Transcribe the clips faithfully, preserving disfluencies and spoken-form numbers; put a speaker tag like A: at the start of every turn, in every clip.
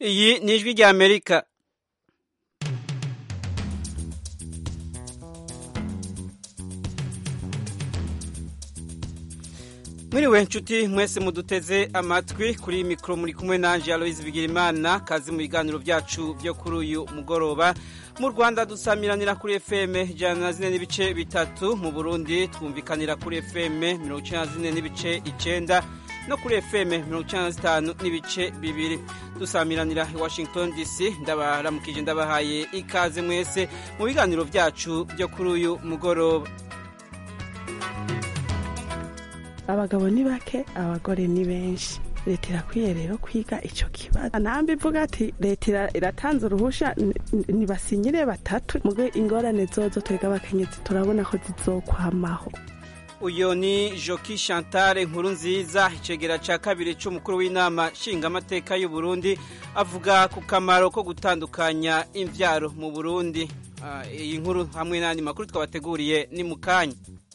A: Iyi ni ijwi rya Amerika. Mwiriwe nshuti mwese muduteze amatwi kuri mikro muri kumwe nanje Aloise Bigirimana, kazi mu biganiro byacu byo kuri uyu mugoroba. Mu Rwanda dusamiranira kuri F M ijana na zine n'ibice bitatu, mu Burundi twumvikanira kuri F M mirongo icenda na zine n'ibice icenda no kuri F M mirongo icenda na zitanu n'ibice bibiri. Dusamiranira i Washington D C. Ndabaramukije ndabahaye ikaze mwese mu biganiro byacu byo kuri uyu mugoroba.
B: Abagabo ni bake, abagore ni benshi. Leta irakwiye rero kwiga ico kibazo. Nambi ivuga ati leta iratanze uruhusha nibasinyire batatu, muge ingorane zozo twega abakenyezi turabona ko zizokwamaho.
A: Uyo ni Joki Chantal Nkurunziza, icegera ca kabiri c'umukuru w'inama nshingamateka y'u Burundi, avuga ku kamaro ko gutandukanya imvyaro mu Burundi. Uh, iyi nkuru hamwe n'andi makuru twabateguriye ni mukanya.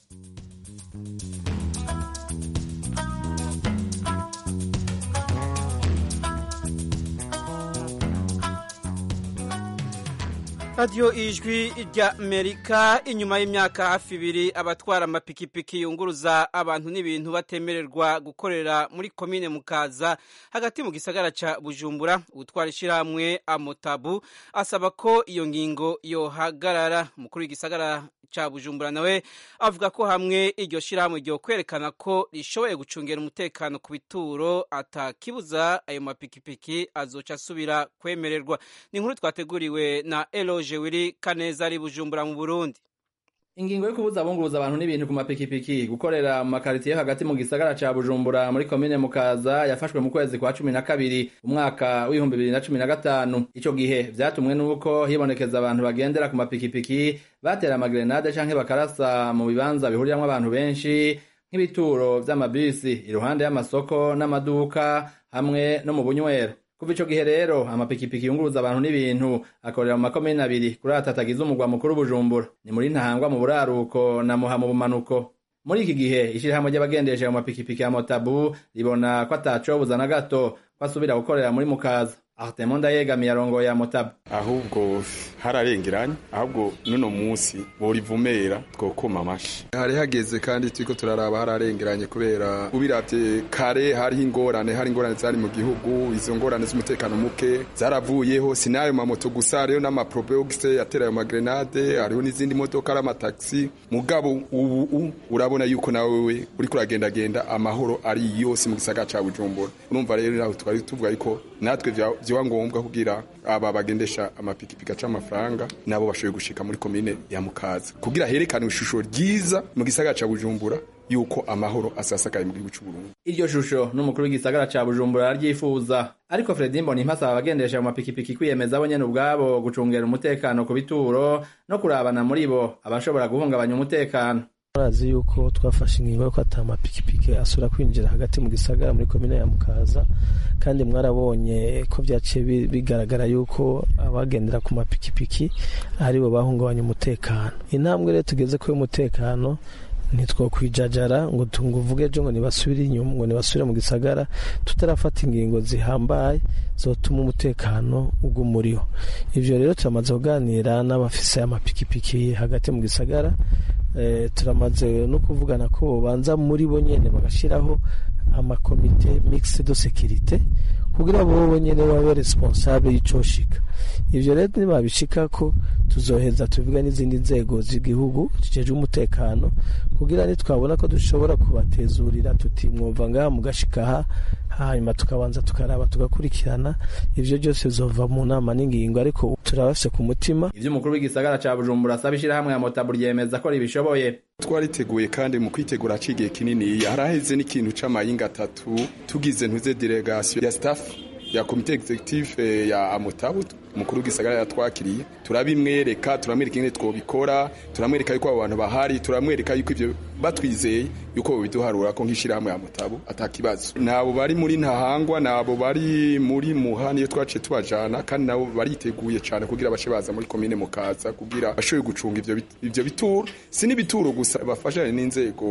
A: Radio Ijwi rya Amerika. Inyuma y'imyaka hafi ibiri abatwara amapikipiki yunguruza abantu n'ibintu batemererwa gukorera muri komine Mukaza hagati mu gisagara ca Bujumbura, utwara ishiramwe Amotabu asaba ko iyo ngingo yohagarara. Umukuru w'igisagara ca Bujumbura nawe avuga ko hamwe iryo shiramwe ryo kwerekana ko rishoboye gucungera umutekano ku bituro atakibuza ayo mapikipiki azoca asubira kwemererwa. Ni inkuru twateguriwe na Elo Jewiri Kaneza ari Bujumbura mu Burundi.
C: Ingingo yo kubuza abunguruza abantu n'ibintu ku mapikipiki gukorera mu makaritiye hagati mu gisagara ca Bujumbura muri komine Mukaza yafashwe mu kwezi kwa cumi na kabiri umwaka w'ibihumbi bibiri na cumi na gatanu. Ico gihe vyatumwe nuko hibonekeza abantu bagendera ku mapikipiki batera amagrenade canke bakarasa mu bibanza bihuriramwo abantu benshi nk'ibituro vy'amabisi iruhande y'amasoko n'amaduka hamwe no mu bunywero. Kuva ico gihe rero amapikipiki yunguruza abantu n'ibintu akorera mu makomine abiri kuri atatagize umugwa mukuru Bujumbura, ni muri Ntahangwa mu buraruko na Muha mu bumanuko. Muri iki gihe ishirahamwe ry'abagendesha mu mapikipiki ya Motabu ribona ko atacobuza na gato basubira gukorera muri Mukaza. Artemon Ndayegamiye arongoye ya Motabu.
D: Ahubwo hararengeranye, ahubwo nuno musi borivumera twokoma amashi. Hari hageze kandi twiko turaraba hararengeranye kubera ubiravye kare hari ingorane, hari ingorane zari mu gihugu, izo ngorane z'umutekano muke zaravuyeho, sinayo mamoto gusa rero n'amaprobogise yaterayo magrenade, hariho n'izindi modoka ari amataxi. Mugabo ubu urabona yuko nawe uri kuragenda genda amahoro ari yose mu gisagara ca Bujumbura. Urumva rero naho twari tuvuga yuko natwe vya ngombwa kugira aba bagendesha amapikipiki aca amafaranga nabo bashoboye gushika muri komine ya Mukaza kugira herekane ishusho ryiza mu gisagara ca Bujumbura yuko amahoro asasakaye mu gihugu cy'u Burundi.
C: Iryo shusho n'umukuru w'igisagara ca Bujumbura aryifuza, ariko Fredy Mbonimpa abagendesha amapikipiki kwiyemeza bo nyene ubwabo gucungera umutekano ku bituro no kurabana muri bo abashobora guhungabanya umutekano.
E: Murazi yuko twafashe ingingo yo kwata amapikipiki asura kwinjira hagati mu gisagara muri komine ya Mukaza, kandi mwarabonye ko byaciye bigaragara yuko abagendera ku mapikipiki ari bo bahungabanya umutekano. Intambwe rero tugeze ko umutekano nitwo kwijajara ngo tunguvuge ejo ngo nibasubire inyuma ngo nibasubire mu gisagara tutarafata ingingo zihambaye zotuma umutekano ugumuriho. Ivyo rero turamaze kuganira n'abafise amapikipiki hagati mu gisagara. Eh, turamaze no kuvugana ko banza muri bo nyene bagashiraho amakomite mixed de sécurité kugira bo bo nyene babe responsable y'icoshika. Ivyo rero nibabishika ko tuzoheza tuvuga n'izindi nzego z'igihugu zijeje umutekano kugira ni twabona ko dushobora kubatezurira tuti mwumva ngaha mugashikaha, hanyuma tukabanza tukaraba tugakurikirana. Ivyo byose bizova mu nama n'ingingo, ariko turabafise ku mutima.
C: Ivyo umukuru w'igisagara ca Bujumbura asabishira hamwe ya Motabu ryemeza ko ribishoboye.
D: Twariteguye kandi mu kwitegura cigiye kinini haraheze n'ikintu c'amayinga atatu tugize ntuze delegation ya staff ya komite executive ya Amotabu. Umukuru w'igisagara yatwakiriye turabimwereka, turamwereka ingene twobikora, turamwereka yuko abo bantu bahari, turamwereka yuko ivyo batwizeye yuko biduharura ko nk'ishirahamwe ya Motabu atakibazo. Nabo bari muri Ntahangwa, nabo bari muri Muha niyo twaciye tubajana, kandi nabo bariteguye cyane kugira bashe baza muri komine Mukaza kugira bashoboye gucunga ivyo ivyo bituro. Si n'ibituro gusa, bafashanye n'inzego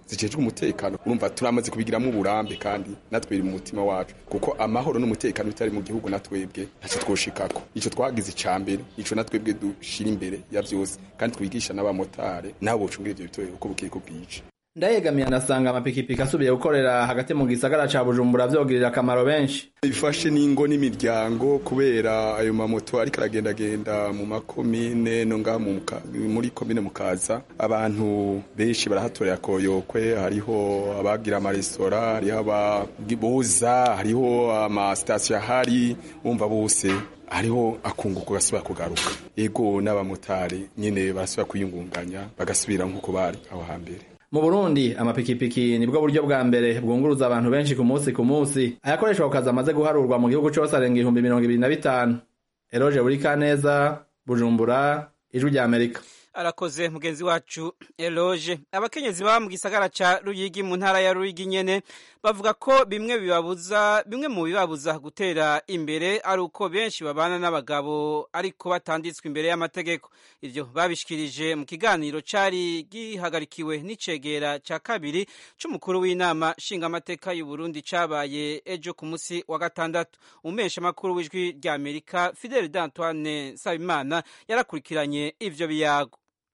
D: zijejwe umutekano urumva turamaze kubigiramo uburambe kandi natwe biri mu mutima wacu kuko amahoro n'umutekano bitari mu gihugu natwebwe ntacyo twoshikako ico twagize icambere ico natwebwe dushira imbere ya vyose kandi twigisha n'abamotare nabo bocungira ivyo bitoro uko bukiri ko bwije.
C: Ndayegamiye anasanga amapikipiki asubiye gukorera hagati mu gisagara ca Bujumbura vyogirira akamaro benshi.
D: Bifashe n'ingo n'imiryango kubera ayo mamoto ariko aragendagenda mu makomine no nga muri komine Mukaza abantu benshi barahatorera koyokwe hariho abagira amaresitora hariho abagiboza hariho ama station hari umva bose hariho akunguko gasubira kugaruka ego n'abamotari nyene barasubira kuyungunganya bagasubira nkuko bari aho hambere.
C: Mu Burundi amapikipiki nibwo buryo bwa mbere bwunguruza abantu benshi ku munsi ku munsi ayakoreshwa ku kazi amaze guharurwa mu gihugu cose arenga ibihumbi mirongo ibiri na bitanu. Eroje Burikaneza, Bujumbura, Ijwi rya Amerika.
A: Arakoze mugenzi wacu Eloge. Abakenyezi baba mu gisagara ca Ruyigi mu ntara ya Ruyigi nyene bavuga ko bimwe bibabuza bimwe mu bibabuza gutera imbere ari uko benshi babana n'abagabo ariko batanditswe imbere y'amategeko. Ivyo babishikirije mu kiganiro cari gihagarikiwe n'icegera ca kabiri c'umukuru w'inama nshingamateka y'u Burundi cabaye ejo ku musi wa gatandatu. Umesha makuru w'Ijwi rya Amerika Fidel Antoine Sabimana yarakurikiranye ivyo biyago.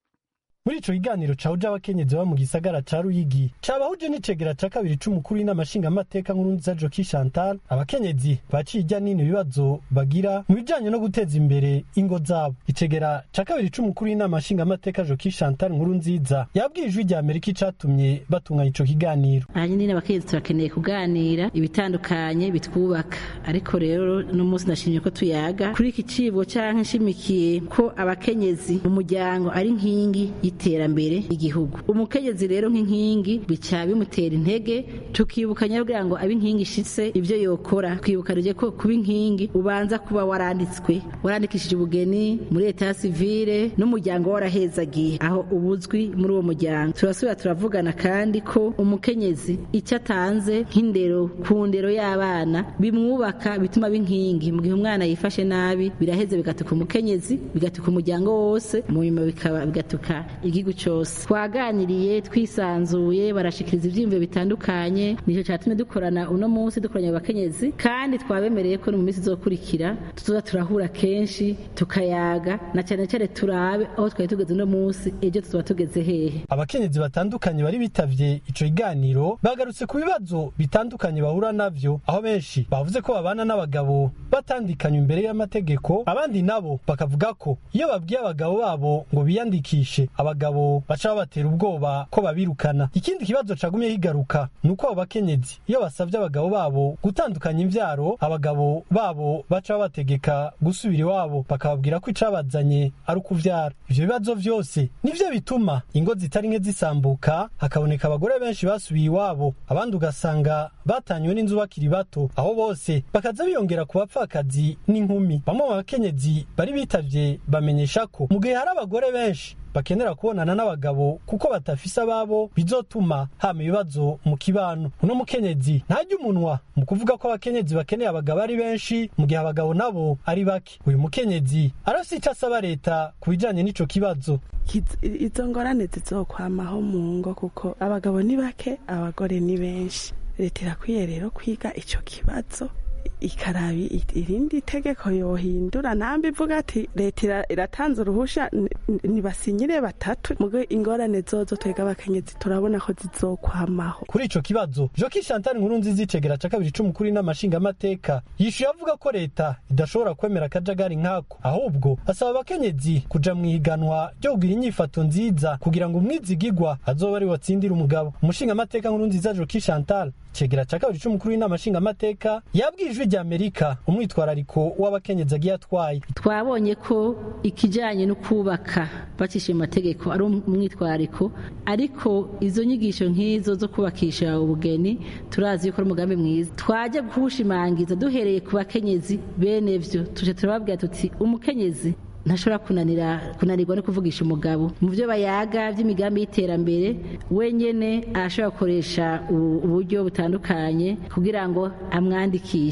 F: Muri ico kiganiro cahuje abakenyezi baba mu gisagara ca Ruyigi cabahuje n'icegera ca kabiri c'umukuru w'inama nshingamateka Nkurunziza Joki Chantal, abakenyezi baciye ijya nino ibibazo bagira mu bijanye no guteza imbere ingo zabo. Icegera ca kabiri c'umukuru w'inama nshingamateka Joki Chantal Nkurunziza yabwiye Ijwi rya Amerika icatumye batunganya ico kiganiro.
G: Hanyuma n'abakenyezi turakeneye kuganira ibitandukanye bitwubaka, ariko rero no munsi ndashimye ko tuyaga kuri iki cibo canke nshimikiye ko abakenyezi mu muryango ari nkingi iterambere igihugu. Umukenyezi rero nk'inkingi bica bimutera intege, tukibukanya kugira ngo ab'inkingi ishitse ivyo yokora, twibukanije ko kuba inkingi ubanza kuba waranditswe warandikishije ubugeni muri leta civile n'umuryango warahezagiye aho ubuzwi muri uwo muryango. Turasubira turavugana kandi ko umukenyezi icyo atanze nk'indero ku ndero y'abana bimwubaka bituma b'inkingi mu gihe umwana yifashe nabi biraheze bigatuka umukenyezi bigatuka umuryango wose mu nyuma bikaba bigatuka igihugu cyose. Twaganiriye twisanzuye barashikiriza ivyimviro bitandukanye, nico cyatumye dukorana uno munsi dukoranye abakenyezi kandi twabemereye ko mu minsi izokurikira tuzoza turahura kenshi tukayaga na cyane cyane turabe aho twari tugeze uno munsi ejo tuzoba tugeze hehe.
F: Abakenyezi batandukanye bari bitavye ico kiganiro bagarutse ku bibazo bitandukanye bahura navyo, aho benshi bavuze ko babana n'abagabo batandikanye imbere y'amategeko, abandi nabo bakavuga ko iyo babwiye abagabo babo ngo biyandikishe abagabo baca babatera ubwoba ko babirukana. Ikindi kibazo cagumye higaruka nuko abo bakenyezi iyo basavye abagabo babo gutandukanya imvyaro, abagabo babo baca babategeka gusubira iwabo bakababwira ko icabazanye ari ukuvyara. Ivyo bibazo vyose nivyo bituma ingo zitari nke zisambuka, hakaboneka abagore benshi basubiye iwabo, abandi ugasanga batanywe n'inzu bakiri bato, aho bose bakaza biyongera ku bapfakazi n'inkumi. Bamwe mu bakenyezi bari bitavye bamenyesha ko mu gihe hari abagore benshi bakenera kubonana n'abagabo kuko batafise ababo bizotuma hama ibibazo mu kibano. Uno mukenyezi ntajya umunwa mu kuvuga ko abakenyezi bakeneye abagabo ari benshi mu gihe abagabo nabo ari bake. Uyu mukenyezi arafise ico asaba leta ku bijanye n'ico kibazo.
B: Izo ngorane zizokwamaho mu ngo kuko abagabo ni bake abagore ni benshi. Leta irakwiye rero kwiga ico kibazo ikarabi irindi tegeko yohindura, nambi ivuga ati leta iratanze uruhusha nibasinyire batatu mugo ingorane zozo twega abakenyezi turabona ko zizokwamaho.
F: Kuri ico kibazo Joki Chantal Nkurunziza icegera ca kabiri c'umukuru n'amashinga amateka yishuye avuga ko leta idashobora kwemera akajagari nkako, ahubwo asaba abakenyezi kuja mwihiganwa ryo kugira inyifato nziza kugira ngo umwizigigwa azoba ari watsindira umugabo. Umushinga amateka Nkurunziza Joki Chantal icegera ca kabiri c'umukuru n'amashinga amateka yabwiye Ijwi rya Amerika umwitwarariko w'abakenyezi agiye atwaye.
G: Twabonye ko ikijanye no kubaka bacishe mu mategeko ari umwitwarariko, ariko izo nyigisho nk'izo zo kubakisha ubugeni turazi yuko ari umugambi mwiza. Twaje guhushimangiza duhereye ku bakenyezi bene vyo tuje turababwira tuti umukenyezi ntashobora kunanira kunanirwa no kuvugisha umugabo mu byo bayaga by'imigambi y'iterambere. Wenyene arashobora gukoresha uburyo butandukanye kugira ngo amwandikishe.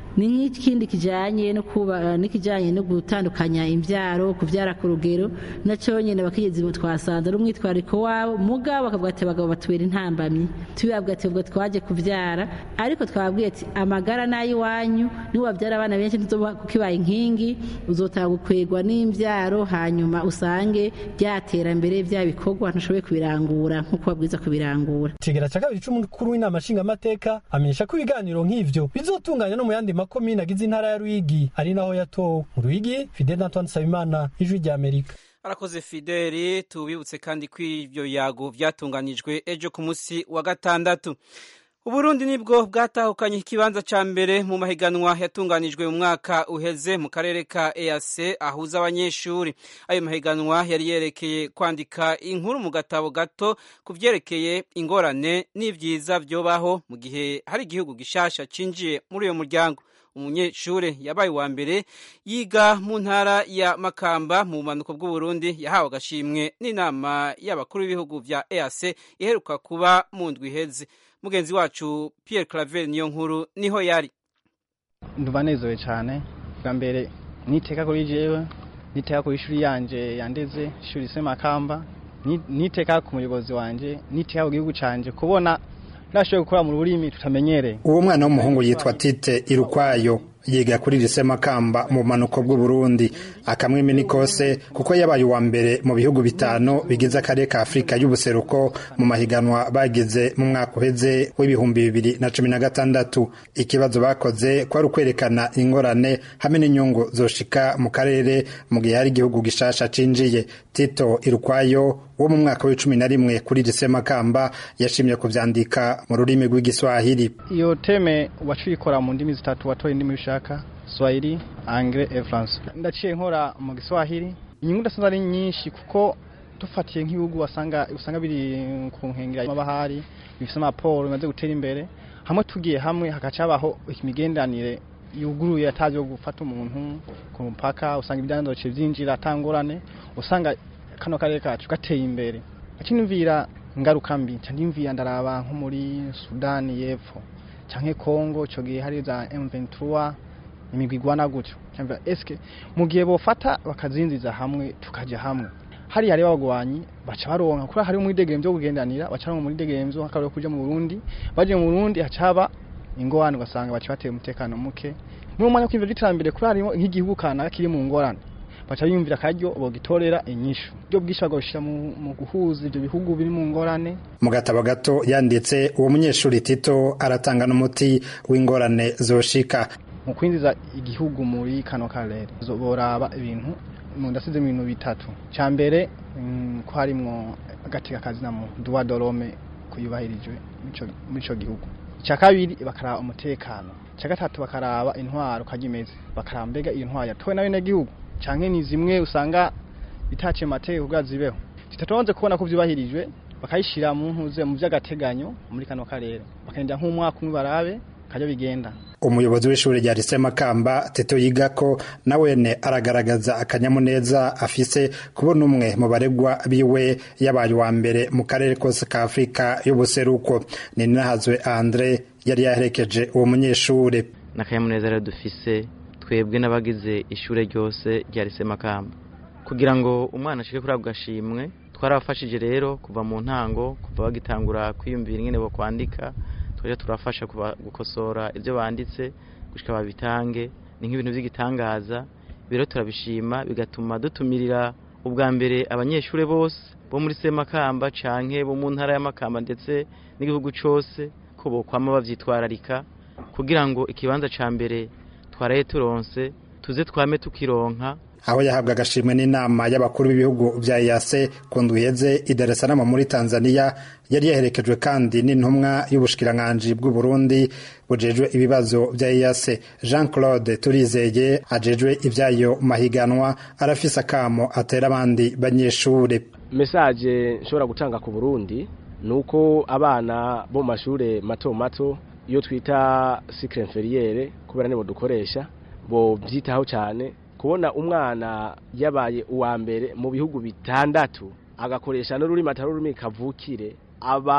G: ni nk'ikindi kijanye no kuba n'ikijanye no gutandukanya imvyaro kuvyara ku rugero naco nyene abakenyezi bo twasanze ari umwitwariko wabo mugabo bakavuga ati abagabo batubera intambamyi tubabwira ati ubwo twaje kuvyara ariko twababwiye ati amagara nayi wanyu ni wavyara abana benshi ntuzoba kukibaye inkingi uzotanga gukwegwa n'imvyaro hanyuma usange byaterambere bya bikorwa ntushoboye kubirangura nkuko babwiza kubirangura.
F: Kigera ca kabiri c'umukuru w'inama nshingamateka amenyesha ko ibiganiro nk'ivyo bizotunganya no mu yandi makomine agize intara ya Ruyigi ari naho yatowe. Mu Ruyigi, Fidel Antoine Sabimana, Ijwi rya Amerika.
A: Arakoze Fideli, tubibutse kandi ko ivyo yago vyatunganijwe ejo ku musi wa gatandatu. Uburundi nibwo bwatahukanye ikibanza ca mbere mu mahiganwa yatunganijwe mu mwaka uheze mu karere ka E A C ahuza abanyeshuri. Ayo mahiganwa yari yerekeye kwandika inkuru mu gatabo gato kuvyerekeye ingorane n'ivyiza vyobaho mu gihe hari igihugu gishasha cinjiye muri uyo muryango. Umunyeshure yabaye wa mbere yiga mu ntara ya Makamba mu bumanuko bw'Uburundi yahawe agashimwe n'inama y'abakuru b'ibihugu vya E A C iheruka kuba mu ndwi iheze. Mugenzi wacu Pierre Claver niyo nkuru niho yari.
H: Ndubanezewe cyane bwa mbere niteka kuri jewe niteka ku ishuri yanje yandeze ishuri se Makamba niteka ku muyobozi wanje niteka ku gihugu canje kubona nashoboye gukora mu rurimi tutamenyereye.
I: Uwo mwana w'umuhungu yitwa Tite Irukwayo yiga kuri lycée Makamba mu manuko bw'u Burundi akamwimi nikose kuko yabaye wa mbere mu bihugu bitano bigize akarere ka Afrika y'ubuseruko mu mahiganwa bagize mu mwaka uheze w'ibihumbi bibiri na cumi na gatandatu. Ikibazo bakoze kwari ukwerekana ingorane hamwe n'inyungu zoshika mu karere mu gihe hari igihugu gishasha cinjiye. Tito Irukwayo wo mu mwaka wa cumi na rimwe kuri lycée Makamba yashimye kuvyandika mu rurimi rw'igiswahili.
H: Iyo teme wacikora mu ndimi zitatu watoye indimi shaka Swahili, Anglais et France. Ndaciye nkora mu Giswahili. Inyungu ndasanze ari nyinshi kuko tufatiye nk'ibihugu wasanga usanga biri ku nkengera y'amabahari bifise amaporo bimaze gutera imbere hamwe tugiye hamwe hakacabaho imigendanire yuguruye atazi yo gufata umuntu ku mpaka usanga ibyandoce byinjira atangorane usanga kano karere kacu gateye imbere. Acinumvira ngaruka mbi cyandimvira ndaraba nko muri Sudani y'Epfo canke Kongo cyo gihe hari za M vingt-trois imigwigwana gutyo cyangwa eske mu gihe bofata bakazinziza hamwe tukaje hamwe hari hari bagwanyi baca baronka kuri hari mu idegemvyo kugendanira baca mu idegemvyo hakaro kuja mu Burundi baje mu Burundi hacaba ingorane ugasanga baca bateye umutekano muke mu mwanya kw'ivyo bitambire kuri hari nk'igihugu kana kiri mu ngorane baca biyumvira karyo bogitorera inyishu byo bwishagoshira mu guhuza ibyo bihugu biri mu ngorane.
I: Mu gatabo gato yanditse uwo munyeshuri Tito aratanga n'umuti w'ingorane zoshika
H: mu kwinjiza igihugu muri kano karere zoboraba ibintu mu ndasize mu bintu bitatu. Ca mbere ko harimwo agateka kazi na mu droit de l'homme kuyubahirijwe muri ico gihugu. Ca kabiri bakaraba umutekano. Ca gatatu bakaraba intwaro kagimeze bakaraba mbega iyo ntwaro yatowe na bene gihugu canke ni zimwe usanga bitace mateka kugazibeho titatonze kubona ko vyubahirijwe bakayishira mu ntuze mu vy'agateganyo muri kano karere bakenda nk'umwaka umwe barabe kaje bigenda.
I: Umuyobozi w'ishuri rya lycée Makamba Tito yigako nawene aragaragaza akanyamuneza afise kubona umwe mu baregwa biwe yabaye wa mbere mu karere kose ka Afrika y'ubuseruko. Ni Nahazwe Andre yari yaherekeje uwo munyeshuri.
J: Nakayamuneza rero dufise twebwe n'abagize ishure ryose rya lycée Makamba kugira ngo umwana ashike kuri agashimwe twarafashije rero kuva mu ntango kuva bagitangura kwiyumvira ingene bo kwandika twaje turafasha gukosora ivyo banditse gushika babitange ni nk'ibintu by'igitangaza biro turabishima bigatuma dutumirira ubwa mbere abanyeshure bose bo muri lycée Makamba canke bo mu ntara ya Makamba ndetse n'igihugu cose ko bo kwama bavyitwararika kugira ngo ikibanza ca mbere twaraye turonse tuze twame tukironka.
I: Aho yahabwa agashimwe n'inama y'abakuru b'ibihugu vya E A C kundwiheze i Dar es Salaam muri Tanzania yari yaherekejwe kandi n'intumwa y'ubushikiranganje bw'u Burundi bujejwe ibibazo vya E A C. Jean Claude Turizeye ajejwe ivyayo mahiganwa arafisa kamo atera abandi banyeshure.
K: Message nshobora gutanga ku Burundi nuko abana bo mashure mato mato iyo twita cycle inférieure kubera nibo dukoresha bo byitaho cyane kubona umwana yabaye uwa mbere mu bihugu bitandatu agakoresha n'ururimi atarurimi kavukire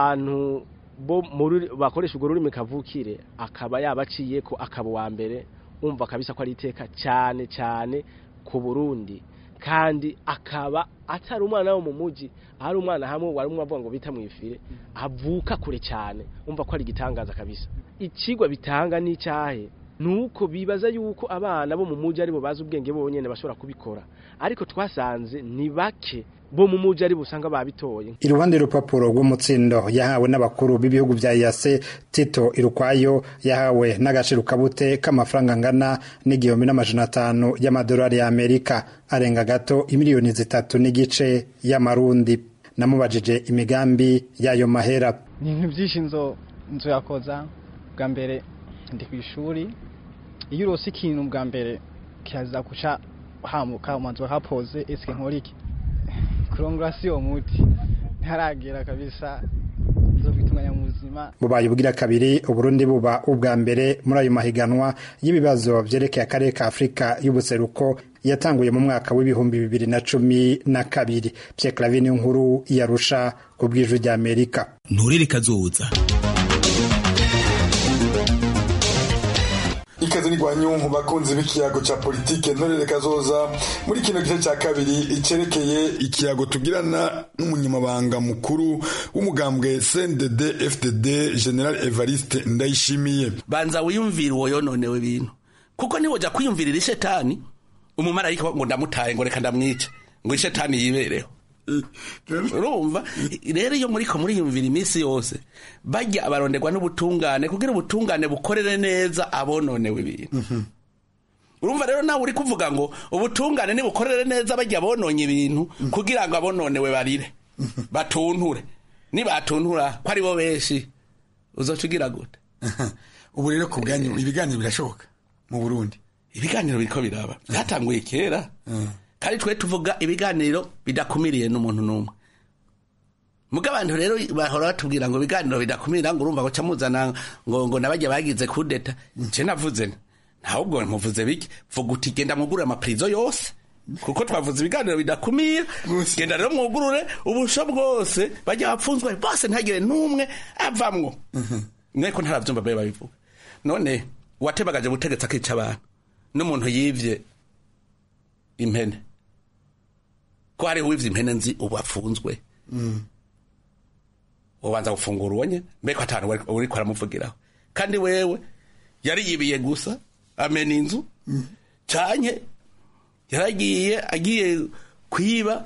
K: abantu bo bakoresha urwo rurimi kavukire akaba yabaciye ko akaba wa mbere umva kabisa ko ari iteka cyane cyane ku Burundi kandi akaba atari umwana wo mu muji ari umwana hamwe wari umwe avuga ngo bita mwifire avuka kure cyane umva ko ari gitangaza kabisa ikigwa bitanga n'icyahe nuko bibaza yuko abana bo mu muji ari bo bazi ubwenge bonyene bashobora kubikora ariko twasanze ni bake bo mu muji ari busanga babitoye.
I: Iruhande rupapuro rw'umutsindo yahawe n'abakuru b'ibihugu bya E A C Tito Irukwayo yahawe n'agaciro kabute k'amafaranga ngana n'igihumbi n'amajana atanu y'amadolari ya Amerika arenga gato imiliyoni zitatu n'igice y'amarundi. Namubajije imigambi y'ayo mahera.
H: Ni ibintu byinshi nzo nzo yakoza bwa mbere ndi ku ishuri iyo urose ikintu bwa mbere kiaza kuca hamuka umanzo hapoze eske nkoriki kurongorasiyo muti ntaragera kabisa zo bitunganya mu buzima.
I: Bubaye ubwira kabiri Uburundi buba ubwa mbere muri ayo mahiganwa y'ibibazo byerekeye akarere ka Afrika y'ubuseruko yatanguye mu mwaka w'ibihumbi bibiri na cumi na kabiri. Pierre Clavin Nkuru yarusha ku bw'ijwi rya Amerika.
L: Nturire kazoza
D: ikaze ni gwanyungu bakunze b'ikiyago ca politike ntorere kazoza muri kino gice ca kabiri icerekeye ikiyago tugirana n'umunyamabanga mukuru w'umugambwe C N D D F D D General Evariste Ndayishimiye.
L: Banza wiyumvira uwo yononewe ibintu kuko niwo ja kwiyumvirira ishetani umumarayika ngo ndamutaye ngo reka ndamwice ngo ishetani yibereho. Urumva rero iyo muri ko muri yumvira iminsi yose bajya abarondegwa n'ubutungane kugira ubutungane bukorere neza abononewe ibintu. Urumva rero nawe uri kuvuga ngo ubutungane ni bukorere neza bajya bononye ibintu kugira ngo abononewe barire batunture ni batuntura ko ari bo beshi uzocugira gute.
D: Ubu rero ku bwanyu ibiganiro birashoboka mu Burundi.
L: Ibiganiro biriko biraba byatanguye kera kandi twe tuvuga ibiganiro bidakumiriye n'umuntu numwe. Mugabantu rero bahora batubwira ngo ibiganiro bidakumira ngo urumva ko camuzana ngo ngo nabajya bagize kudeta je navuze ntabwo muvuze biki vuga uti genda mugurura amaprizo yose kuko twavuze ibiganiro bidakumira genda rero mwugurure ubusho bwose bajya bapfunzwe bose ntagire numwe avamwo. Mweko ntaravyumva baye babivuga none watebagaje butegetsa kica abantu n'umuntu yivye impene ko ari wivye impene nzi ubafunzwe mm. Ubanza gufungura uwonye mbeko atanu uri ko aramuvugiraho kandi wewe yari yibiye gusa amena inzu mm. Canye yaragiye agiye kwiba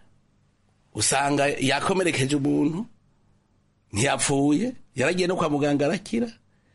L: usanga yakomerekeje umuntu ntiyapfuye yaragiye no kwa muganga arakira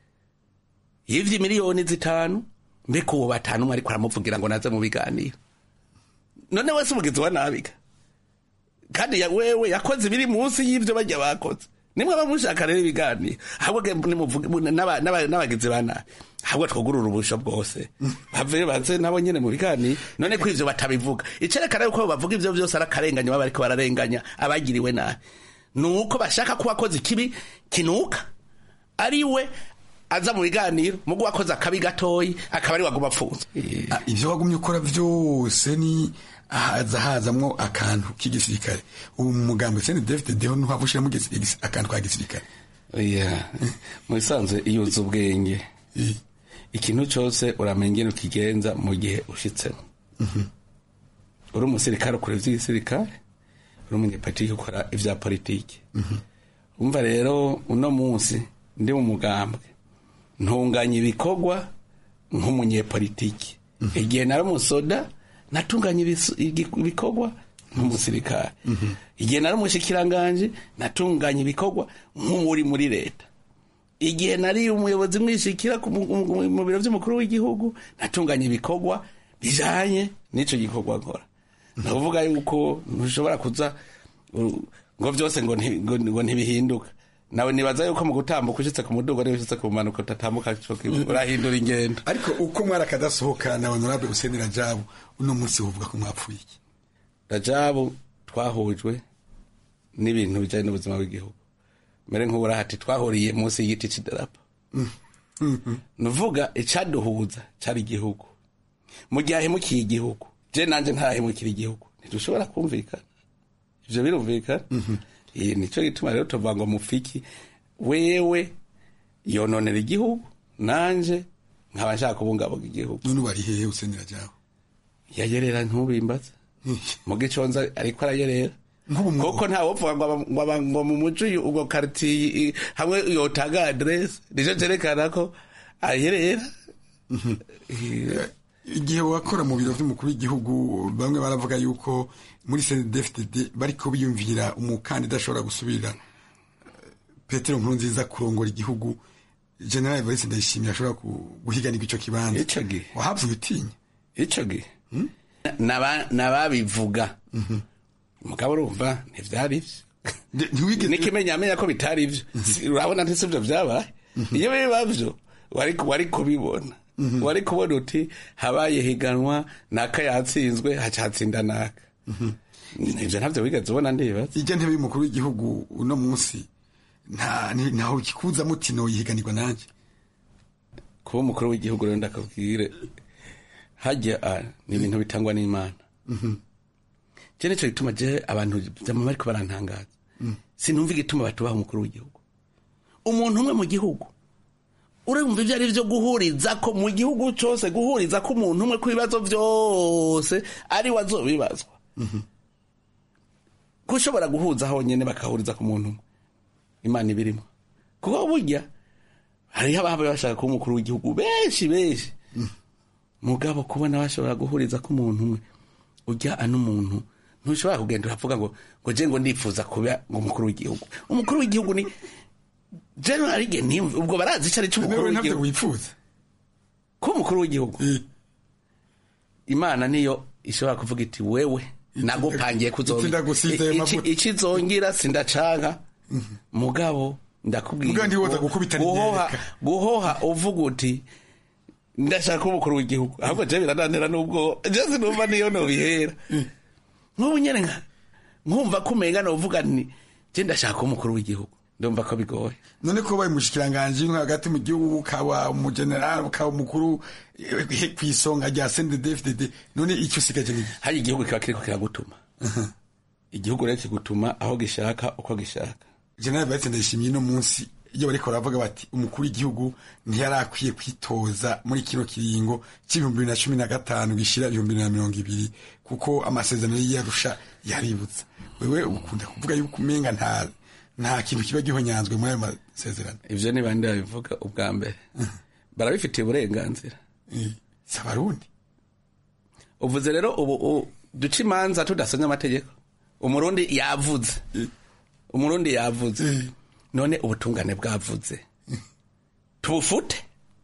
L: yivye miliyoni zitanu mbeko uwo batanu mwari ko aramuvugira ngo naze mu biganiro none wese umugizi wa nabiga kandi ya wewe yakoze biri munsi y'ivyo bajya bakoze nimwe bamushaka rero ibiganiro ahubwo nimuvuge n'abagizi bana ahubwo twogurura ubusho bwose bave baze nabo nyene mu biganiro none ko ivyo batabivuga icerekana yuko bavuga ivyo byose arakarenganya baba ariko bararenganya abagiriwe nabi nuko bashaka kuba koze kibi kinuka ari we aza mu biganiro mugo wakoze akabi gatoyi akaba ari waguma pfunze.
D: Ivyo wagumye ukora byose ni haza hazamwo akantu k'igisirikare ubu mugambo C N D D F D D no havushira mu gisirikare akantu ka gisirikare.
L: Yeah mu isanze iyo uzubwenge ikintu cyose uramengene ukigenza mu gihe ushitse. Mhm. Uri umusirikare ukora ivy'isirikare uri umunyepolitike ukora ivya politike. Mhm. Umva rero uno munsi ndi mu mugambwe ntunganya ibikorwa nk'umunyepolitike. Igihe nari umusoda natunganya ibikorwa nk'umusirikare. Igihe nari umushikiranganje natunganya ibikorwa nk'umuri muri leta. Igihe nari umuyobozi mwishikira mu biro by'umukuru w'igihugu natunganya ibikorwa bijanye n'ico gikorwa nkora. Ndavuga yuko ntushobora kuza ngo byose ngo ngo ntibihinduka. Nawe nibaza yuko mu gutambuka ushitse ku mudugo ari ushitse ku manuko tatambuka cyoke urahindura ingendo.
D: Ariko uko mwara kadasohoka na honorable Hussein Rajabu uno munsi uvuga ko mwapfuye iki?
L: Rajabu twahujwe n'ibintu bijanye n'ubuzima bw'igihugu. Mere nk'ubura hati twahuriye munsi y'igiti c'idarapo. Nuvuga icaduhuza cari igihugu. Mu gihe ahemukiye igihugu. Je nanje ntahemukira igihugu. Ntidushobora kumvikana. Ivyo birumvikana. Iyi nico gituma rero tuvuga ngo mufiki wewe yononera igihugu nanje nkaba nshaka kubungabunga igihugu.
M: None bari hehe usendera jawe?
L: Yayerera ntubimbaza. Mu giconza ariko arayerera. Koko nta wopfa ngo ngo mu muci ubwo quartier hamwe yotaga address nico cerekana ko ayerera.
M: Igihe wakora mu biro vy'umukuru w'igihugu bamwe baravuga yuko muri C N D D F D D bariko biyumvira umukandida ashobora gusubirira Petero Nkurunziza kurongora igihugu. General Evariste Ndayishimiye ashobora guhiganirwa ico kibanza.
L: Ico gihe
M: wahavye utinya
L: ico gihe naba nababivuga mugabo urumva ntivyari ivyo nikimenya amenya ko bitari ivyo urabona ntese ivyo vyabaye iyo bibavyo wari wari kubibona wari kubona uti habaye higanwa naka yatsinzwe hacatsinda naka ivyo ntavyo wigeze ubona ndibaza.
M: Ije ntebe y'umukuru w'igihugu uno munsi nta naho kikuza mutino yihiganirwa nanje
L: kuba umukuru w'igihugu rero ndakabwire hajya ni ibintu bitangwa n'Imana. Je nico gituma je abantu byamama ariko barantangaza. Sinumva igituma batubaha umukuru w'igihugu. Umuntu umwe mu gihugu urumva ivyo ari byo guhuriza ko mu gihugu cyose guhuriza ko umuntu umwe ku bibazo byose ari wazobibazwa. Kushobora guhuza aho nyene bakahuriza ku muntu umwe. Imana ibirimo. Kuko burya hari ababa bashaka ko umukuru w'igihugu benshi benshi. Mugabo kubona bashobora guhuriza ko umuntu umwe ujya ano muntu ntushobora kugenda uravuga ngo ngo je ngo ndifuza kuba ngo umukuru w'igihugu. Umukuru w'igihugu ni general igeni ubwo barazi cyari cyo umukuru w'igihugu
M: wifuza
L: ko umukuru w'igihugu. Imana niyo ishobora kuvuga iti wewe nagupangiye kuzonga iki zongira sindacanka mugabo ndakubwira guhoha guhoha uvuga uti ndashaka umukuru w'igihugu ahubwo je birananira nubwo je sinumva niyo no bihera nk'ubu nyene nka nkumva kumenga no uvuga ni je ndashaka umukuru w'igihugu ndumva ko bigoye.
M: None ko baye mushikiranganje nka hagati mu gihugu kawa mu general kawa mukuru kwisonga rya C N D D F D D none icyo sigaje ni
L: hari igihugu kiba kiriko kiragutuma igihugu rero kigutuma aho gishaka uko gishaka.
M: General Evariste Ndayishimiye no munsi iyo bariko baravuga bati umukuru w'igihugu ntiyarakwiye kwitoza muri kino kiringo cy'ibihumbi bibiri na cumi na gatanu gishira ibihumbi bibiri na mirongo ibiri kuko amasezerano y'Arusha yaributsa. Wewe ukunda kuvuga yuko umenga nta nta kintu kiba gihonyanzwe muri ayo masezerano.
L: Ivyo ni bande babivuga ubwa mbere barabifitiye uburenganzira
M: s'abarundi.
L: Uvuze rero ubu duca imanza tudasonye amategeko. Umurundi yavuze umurundi yavuze none ubutungane bwavuze tubufute.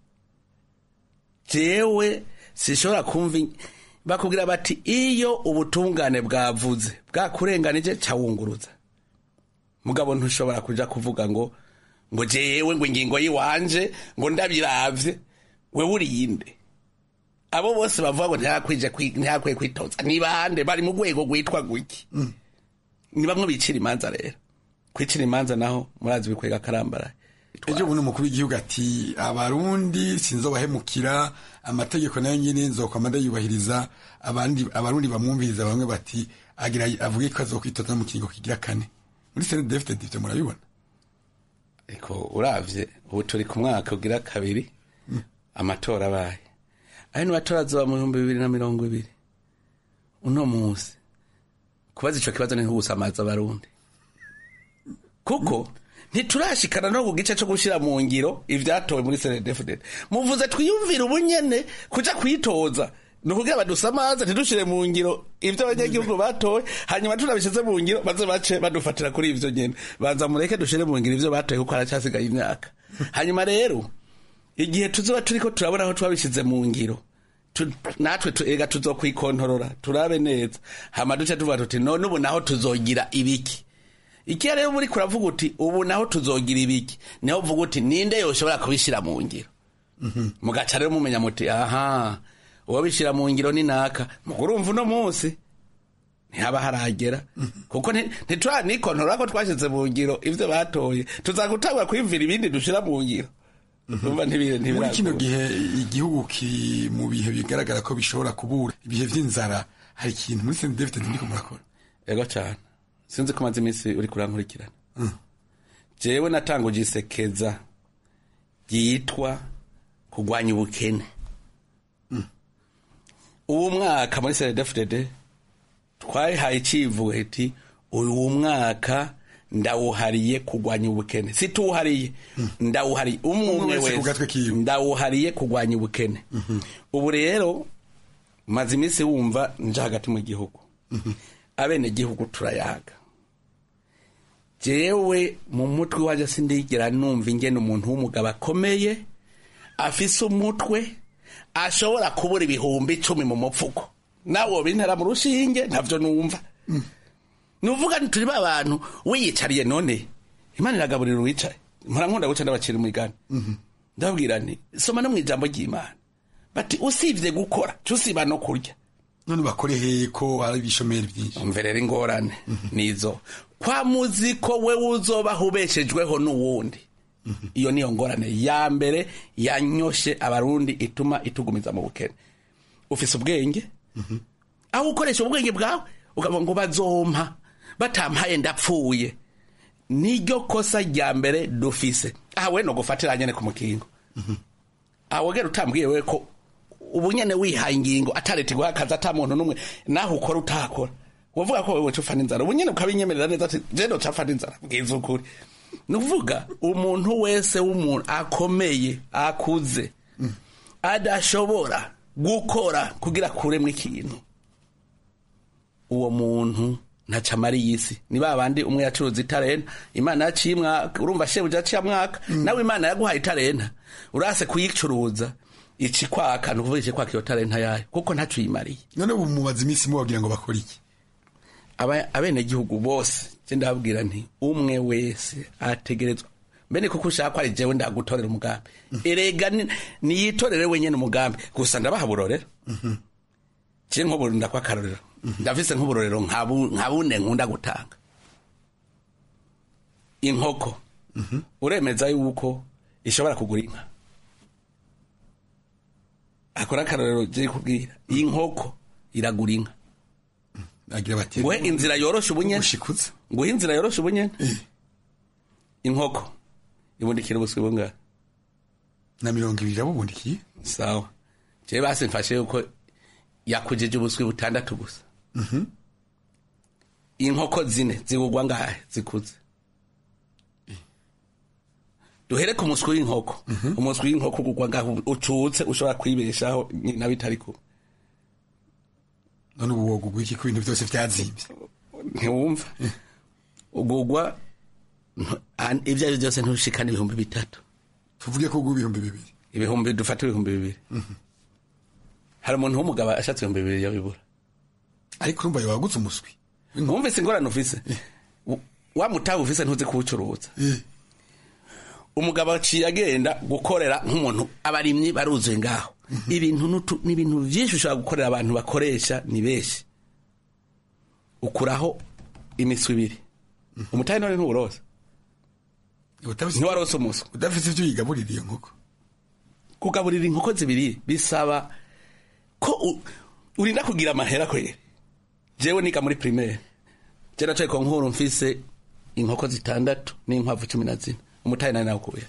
L: Jewe sishobora kumva bakubwira bati iyo ubutungane bwavuze bwakurenganije cawunguruza mugabo ntushobora kuja kuvuga ngo ngo jewe ngo ingingo yiwanje ngo ndabiravye we uriyinde. Abo bose bavuga ngo ntakwije ntakwiye kwitoza ni bande bari mu rwego gwitwa gwiki. Ni bamwe bicira imanza rero kwicira imanza naho murazi bikwega karambara.
M: Ejo buno mukuru w'igihugu ati abarundi sinzobahemukira amategeko nayo nyine nzokwamada yubahiriza abandi abarundi bamwumviriza bamwe bati agira avuge ko azokwitoza mu kingo kigira kane muri C N D D F D D murabibona.
L: Eko uravye ubu turi ku mwaka ugira kabiri amatora abaye ayo n'abatora azoba mu bihumbi bibiri na mirongo ibiri. Uno munsi kubaza ico kibazo ni nk'ubusamaza abarundi kuko ntiturashikana no kugice cyo gushira mu ngiro ivyatowe muri C N D D F D D. Muvuze twiyumvira ubunyene kuja kwitoza no kugira badusamaza ntidushire mu ngiro ivyo abanyagihugu batowe hanyuma tunabishize mu ngiro baze bace badufatira kuri ivyo nyene banza mureke dushire mu ngiro ivyo batowe kuko aracyasigaye imyaka. Hanyuma rero igihe tuzoba turiko turabona aho twabishize mu ngiro natwe ega tuzokwikontorora turabe neza hama duce tuvuga tuti none ubu naho tuzogira ibiki. Iki rero muri kuravuga uti ubu naho tuzogira ibiki niho uvuga uti ninde yoshobora kubishira mu ngiro. Mugaca rero mumenya muti aha uwabishira mu ngiro ni naka mugurumva uno munsi ntihaba haragera kuko ntitwa nikontorora ko twashize mu ngiro ivyo batoye tuzagutangwa kwimvira ibindi dushira mu ngiro. Umva ntibire ntibira
M: muri kino gihe igihugu ki mu bihe bigaragara ko bishobora kubura ibihe vy'inzara hari ikintu muri C N D D F D D ndiko murakora.
L: Ego cyane sinzi kumaze iminsi uri kurankurikirana. Jewe natanguje isekeza yitwa kurwanya ubukene uwo mwaka muri C N D D F D D twayihaye icivugo iti uyu mwaka ndawuhariye kurwanya ubukene situhariye ndawuhariye umwe wese ndawuhariye kurwanya ubukene ubu rero maze iminsi wumva nje hagati mu gihugu abene gihugu turayaga jewe mu mutwe waje sindigera numva ingene umuntu w'umugabo akomeye afise umutwe ashobora kubura ibihumbi icumi mu mupfuko nawo bintera mu rushinge ntavyo numva nuvuga nti turi babantu wiyicariye none Imana iragaburira uwicaye mpora nkunda guca ndabacira umugani ndabwira nti soma no mu ijambo ry'Imana bati usivye gukora cusiba no kurya
M: none bakore he ko hari ibishomeri byinshi
L: umverera ingorane nizo kwa muziko we uzoba hubeshejweho n'uwundi iyo niyo ngorane ya mbere yanyoshe abarundi ituma itugumiza mu bukene ufise ubwenge aho ukoresha ubwenge bwawe ukavuga ngo bazompa batampaye ndapfuye niryo kosa rya mbere dufise aha we no gufatira nyene ku mukingo aho gero utambwiye we ko ubunyene wihaye ingingo atareti gwakaza ata muntu numwe naho ukora utakora uvuga ko wewe cufana inzara ubunyene ukabinyemerera neza ati je no cafana inzara bwiza ukuri nuvuga umuntu wese w'umuntu akomeye akuze adashobora gukora kugira kuremwe ikintu uwo muntu ntaca mari yisi ni babandi umwe yacuruza itarena Imana yacimwa urumva shebuja aciye mwaka nawe Imana yaguhaye itarena urase kuyicuruza ici kwaka nuvuga ici kwaka iyo tarenta yayo kuko ntacu yimariye
M: none ubu mubaza imisi mu bagira ngo bakora iki
L: aba abene gihugu bose je ndabwira nti umwe wese ategerezwa mbene kuko ushaka ari jewe ndagutorera umugambi erega ni yitorere wenyene umugambi gusa ndabahaburorera je nko burunda kwa karorero ndafise nk'uburorero nkabu nkabune nkunda gutanga inkoko uremeza yuko ishobora kugura inka akora karorero je kubwira inkoko iragura inka
M: agira bati
L: we inzira yoroshe ubunyene
M: ushikuza
L: ngo inzira yoroshe ubunyene inkoko ibundikira ubuswi bunga
M: na mirongo ibiri abubundikiye
L: sawa je base mfashe yuko yakujeje ubuswi butandatu gusa mhm inkoko zine zigugwa ngahe zikuze duhere ku muswi w'inkoko umuswi w'inkoko ugugwa ngaho ucutse ushobora kwibeshaho na bitari ko
M: none ubu wogugwa iki ku bintu byose byazimvye
L: ntiwumva ugugwa ibyo ari byose ntushikana ibihumbi bitatu
M: tuvuge ko ugugwa ibihumbi bibiri
L: ibihumbi dufata ibihumbi bibiri hari umuntu w'umugabo ashatse ibihumbi bibiri yabibura
M: ariko urumva yawagutse umuswi
L: wumvise ingorane ufise wa mutabu ufise ntuzi kuwucuruza umugabo aciye agenda gukorera nk'umuntu abarimyi baruzuye ngaho ibintu n'ibintu byinshi ushobora gukorera abantu bakoresha ni benshi ukuraho imiswi ibiri umutahe none ntuwuroza ntiwarose umuswi
M: udafise ivyo uyigaburira iyo nkoko
L: kugaburira inkoko zibiri bisaba ko urinda kugira amahera kwere jewe niga muri primaire je nacaye ko nkuru mfise inkoko zitandatu n'inkwavu cumi na zine umutahe nari nawukuye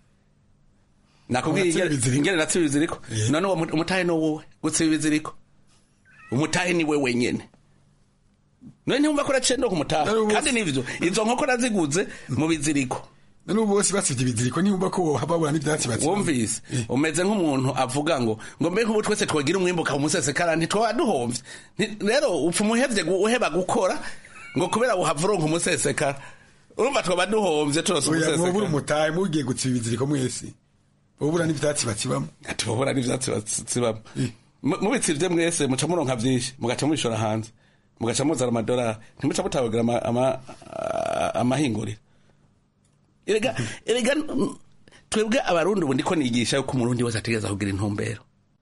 L: nakubwiye ingene natsibi ziriko none uwo umutahe no wowe gutsibi ziriko umutahe ni we wenyene none ntumva ko racendo ku mutahe kandi nivyo izo nkoko naziguze mu biziriko
M: none ubu bose basivye ibiziriko ntumva ko hababura n'ivyatsi batsi
L: wumvise umeze nk'umuntu avuga ngo ngo mbe nk'ubu twese twagira umwimbuka mu musese kandi twa duhomvye rero upfa umuhevye uheba gukora ngo kubera uhavuronka umuseseka urumva twaba duhomvye turose umuseseka
M: ubu umutahe mugiye gutsiba ibiziriko mwese ubura n'ivyatsi batsibamo
L: ati ubura n'ivyatsi batsibamo mubitsivye mwese muca muronka vyinshi mugaca mubishora hanze mugaca muzana amadolari ntimuca mutabagira ama amahinguriro erega erega twebwe abarundi ubu ndiko nigisha yuko umurundi wese ategeza kugira intumbero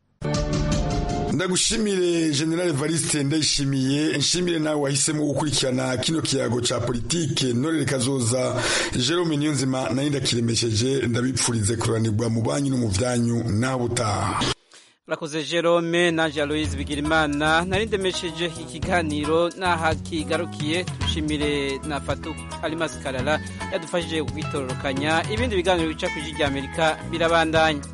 M: ndagushimire General Evariste ndayishimiye nshimire nawe wahisemo gukurikirana kino kiyago ca politike Norere Kazoza Jerome Niyonzima nayo ndakiremesheje ndabipfurize kuranirwa mu banyu no mu vyanyu naho butaha
A: Rakoze Jerome na Aloise Bigirimana narindemesheje ikiganiro naha kigarukiye tushimire na Fatou Alimas Kalala yadufashije kwitororokanya ibindi biganiro bica ku Ijwi ry'Amerika birabandanya